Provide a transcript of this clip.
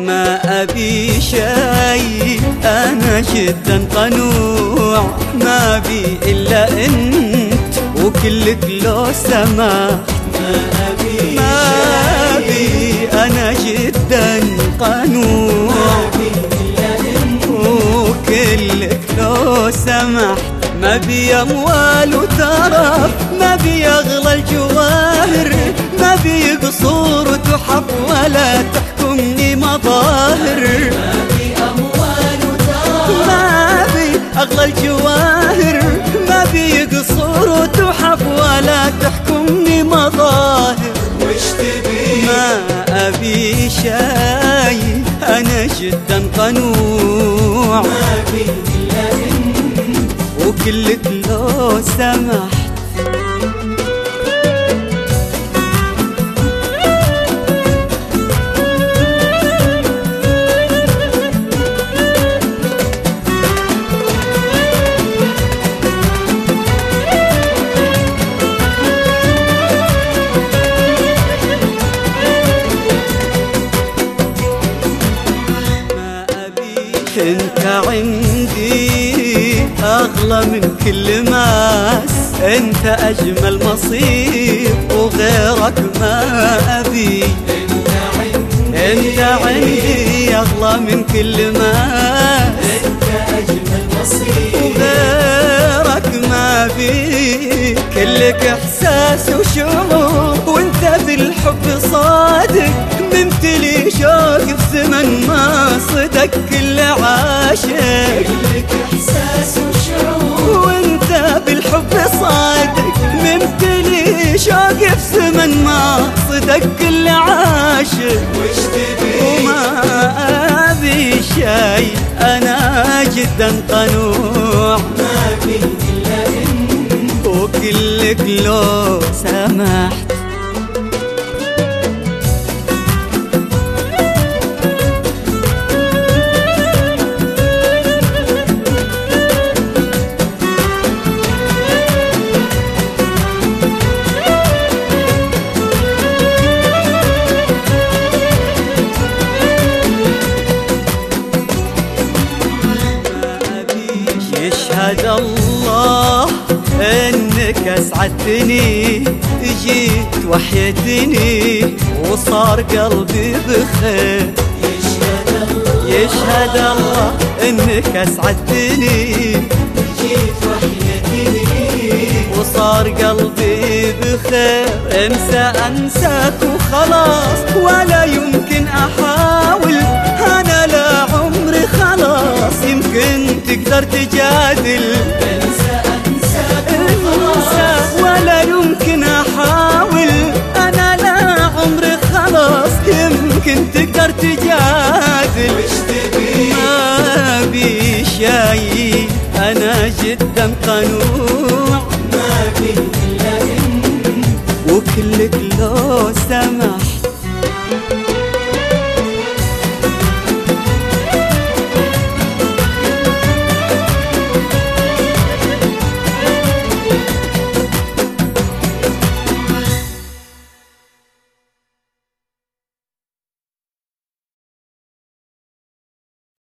ما أبي شيء أنا جدا قنوع، ما بي إلا أنت وكلك لو سمحت. ما بي أنا جدا قنوع وكلك لو سمحت. ما بي أموال وترف، ما بي أغلى الجواهر، ما بي قصور وتحف ولا تحكمني مظاهر. ما بي أموال وترف، ما بي أغلى الجواهر، ما بي قصور وتحف ولا تحكمني مظاهر. وش تبي؟ ما أبي شيء أنا جدا قنوع، ما بي إلا أنت وكلك لو سمحت. انت عندي اغلى من كل ماس، انت اجمل مصير وغيرك ما ابي. انت عندي اغلى من كل ماس، أنت أجمل مصير وغيرك ما ابي. كلك احساس وشعور وانت بالحب صادق، ممتلي شوق في زمن ما صدق كل عاشق. كلك إحساس وشعور وانت بالحب صادق، ممتلي شوق في زمن ما صدق كل عاشق. وش تبي؟ وما أبي شيء أنا جدا قنوع، ما بي إلا أنت وكلك لو سمحت. يشهد الله انك اسعدتني، جيت وحيتني وصار قلبي بخير. يشهد الله انك اسعدتني، جيت وحياتني وصار قلبي بخير. انساك وخلاص ولا يمكن احاول، انا لا عمري خلاص يمكن تقدر تجادل. أنساك وخلاص ولا يمكن احاول، انا لا عمري خلاص يمكن تقدر تجادل. وش تبي؟ ما بي شيء انا جدا قنوع، ما بي إلا أنت وكلك لو